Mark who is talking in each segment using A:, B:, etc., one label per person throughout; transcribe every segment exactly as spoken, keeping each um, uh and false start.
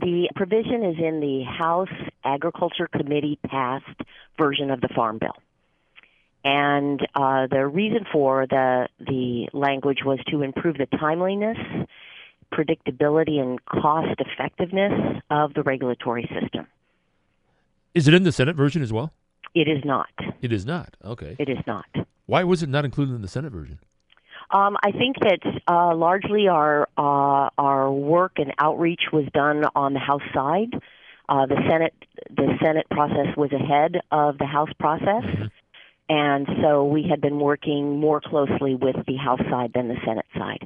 A: The provision is in the House Agriculture Committee passed version of the Farm Bill. And uh, the reason for the the language was to improve the timeliness, predictability, and cost effectiveness of the regulatory system.
B: Is it in the Senate version as well?
A: It is not.
B: It is not. Okay.
A: It is not.
B: Why was it not included in the Senate version?
A: Um, I think that uh, largely our uh, our work and outreach was done on the House side. Uh, the Senate the Senate process was ahead of the House process. Mm-hmm. And so we had been working more closely with the House side than the Senate side.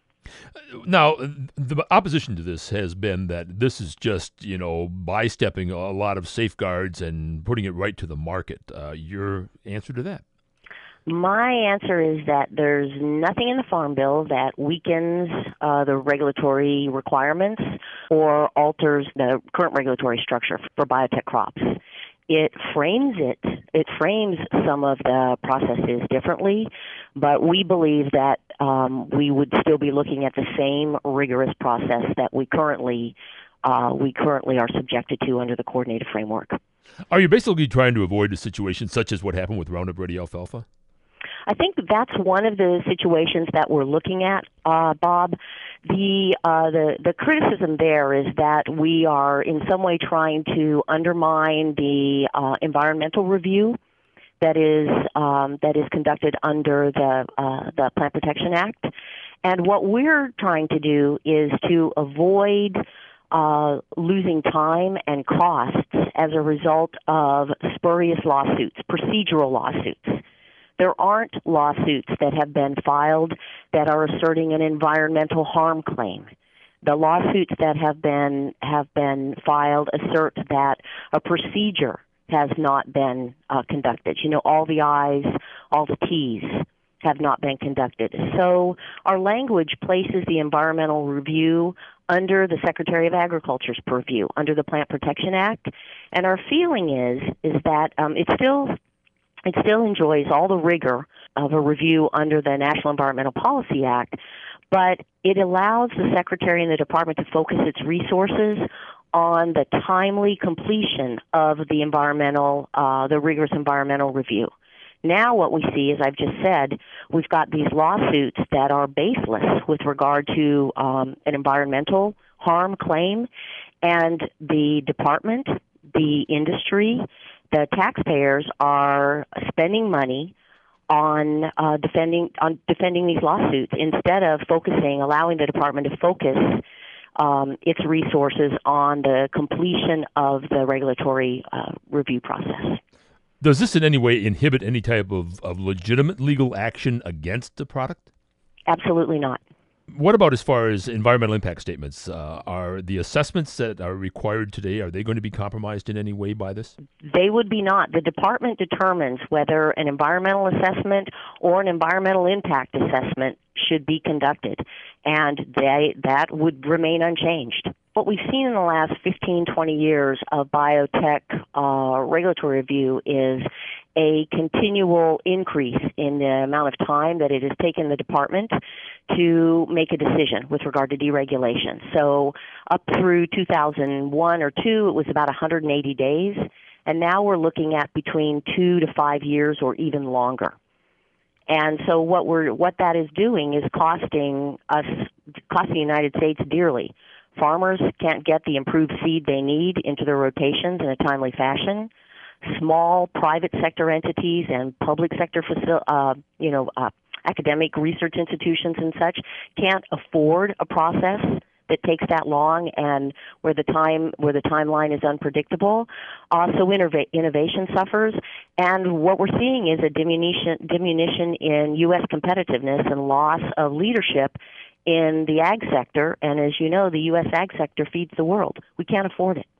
B: Now, the opposition to this has been that this is just, you know, by-stepping a lot of safeguards and putting it right to the market. Uh, your answer to that?
A: My answer is that there's nothing in the Farm Bill that weakens uh, the regulatory requirements or alters the current regulatory structure for biotech crops. It frames it, it frames some of the processes differently, but we believe that um, we would still be looking at the same rigorous process that we currently uh, we currently are subjected to under the coordinated framework.
B: Are you basically trying to avoid a situation such as what happened with Roundup Ready alfalfa?
A: I think that's one of the situations that we're looking at, uh, Bob. The, uh, the the criticism there is that we are in some way trying to undermine the uh, environmental review that is um, that is conducted under the uh, the Plant Protection Act, and what we're trying to do is to avoid uh, losing time and costs as a result of spurious lawsuits, procedural lawsuits. There aren't lawsuits that have been filed that are asserting an environmental harm claim. The lawsuits that have been have been filed assert that a procedure has not been uh, conducted. You know, all the I's, all the T's have not been conducted. So our language places the environmental review under the Secretary of Agriculture's purview, under the Plant Protection Act, and our feeling is is that um, it's still It still enjoys all the rigor of a review under the National Environmental Policy Act, but it allows the Secretary and the Department to focus its resources on the timely completion of the environmental, uh, the rigorous environmental review. Now what we see, as I've just said, we've got these lawsuits that are baseless with regard to um, an environmental harm claim, and the department, the industry, the taxpayers are spending money on uh, defending on defending these lawsuits instead of focusing, allowing the department to focus um, its resources on the completion of the regulatory uh, review process.
B: Does this in any way inhibit any type of, of legitimate legal action against the product?
A: Absolutely not.
B: What about as far as environmental impact statements? Uh, are the assessments that are required today, are they going to be compromised in any way by this?
A: They would be not. The department determines whether an environmental assessment or an environmental impact assessment should be conducted, and they, that would remain unchanged. What we've seen in the last fifteen, twenty years of biotech uh, regulatory review is a continual increase in the amount of time that it has taken the department to make a decision with regard to deregulation. So up through two thousand one or two, it was about one hundred eighty days, and now we're looking at between two to five years or even longer. And so what we're what that is doing is costing us, costing the United States dearly. Farmers can't get the improved seed they need into their rotations in a timely fashion. Small private sector entities and public sector, facil- uh, you know, uh, academic research institutions and such can't afford a process that takes that long and where the time where the timeline is unpredictable. Uh, so innova- innovation suffers, and what we're seeing is a diminution diminution in U S competitiveness and loss of leadership in the ag sector. And as you know, the U S ag sector feeds the world. We can't afford it.